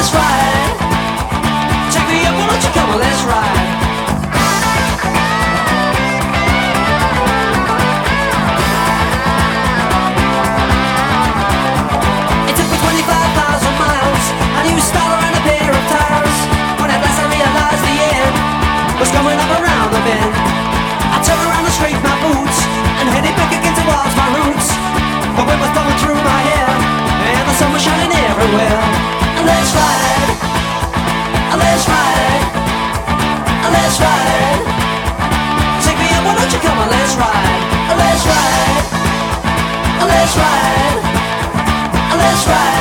let's ride. Take me up, why don't you come on, let's ride. It took me 25,000 miles, a new starter and a pair of tires, when at last I realized the end was coming up around the bend. I turned around and scraped my boots and hit it back against the walls, my roots. The wind was blowing through my hair and the sun was shining everywhere. Let's ride, let's ride, let's ride. Take me up, why don't you come on, let's ride. Let's ride, let's ride, let's ride.